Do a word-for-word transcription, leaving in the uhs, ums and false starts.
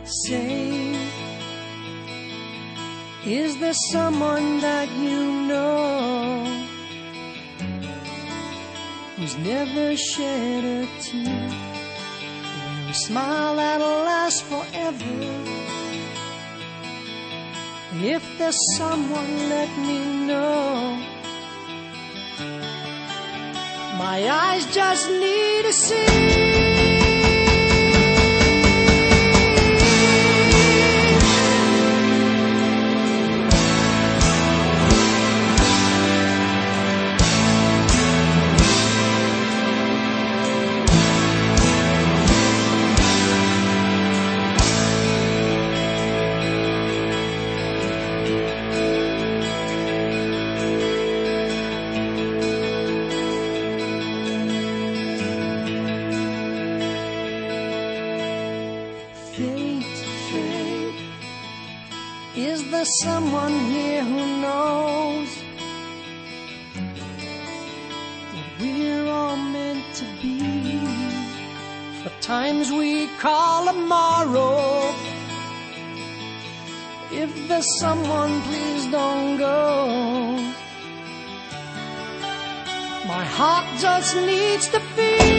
Say, is there someone that you know who's never shed a tear, wear a smile that'll last forever? If there's someone, let me know. My eyes just need to see. Is there someone here who knows that we're all meant to be for times we call tomorrow? If there's someone, please don't go. My heart just needs to beat.